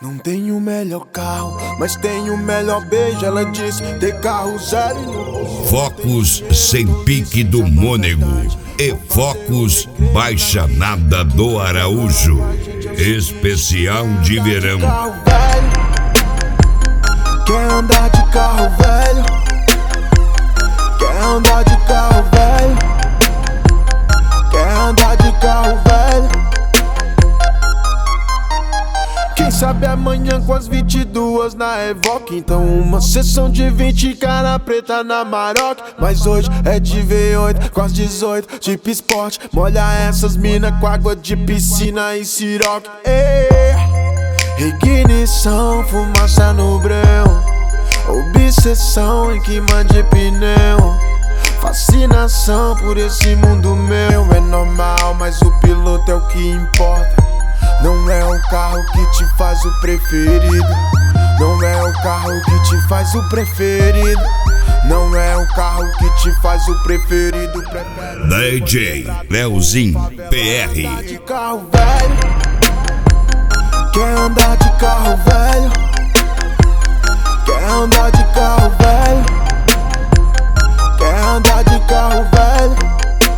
Não tenho o melhor carro, mas tenho o melhor beijo. Ela disse ter carro zero e não... Focus sem pique do Mônego e Focus Baixa Nada do Araújo. Especial de verão. Carro velho, quer andar de carro velho, quer andar de carro velho, quer andar de carro velho. Quem sabe amanhã com as 22 na Evoque. Então uma sessão de 20 cara preta na Maroc. Mas hoje é de V8 com as 18 tipo esporte. Molha essas mina com água de piscina e siroque. Ignição, fumaça no breu, obsessão em queima de pneu, fascinação por esse mundo meu. É normal, mas o piloto é o que importa. Não é o carro que te faz o preferido. Não é o carro que te faz o preferido. Não é o carro que te faz o preferido. DJ Leozinho PR. De carro velho, quer andar de carro velho, quer andar de carro velho, quer andar de carro velho.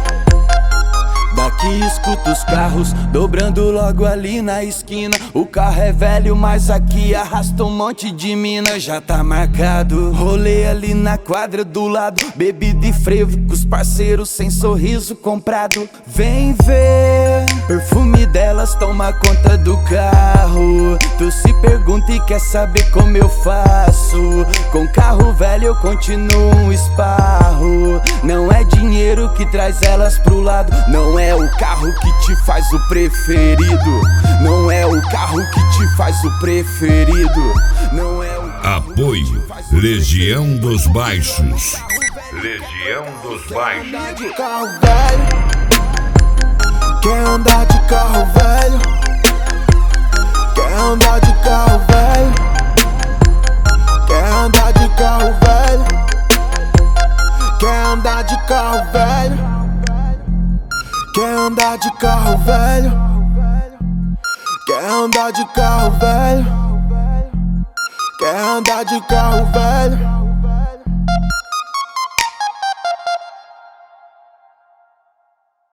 Daqui escuta os carros dobrando logo ali na esquina. O carro é velho, mas aqui arrasta um monte de mina. Já tá marcado, rolê ali na quadra do lado. Bebida e frevo com os parceiros sem sorriso comprado. Vem ver, perfume delas toma conta do carro. Tu se pergunta e quer saber como eu faço. Com carro velho eu continuo um esparro. Não é dinheiro que traz elas pro lado. Não é o carro que te faz o preferido. Não é o carro que te faz o preferido. Não é o carro. Apoio Legião dos Baixos. Legião dos Baixos. De carro velho, quer andar de carro velho, quer andar de carro velho, quer andar de carro velho, quer andar de carro velho, quer andar de carro velho, quer andar de carro velho, quer andar de carro velho.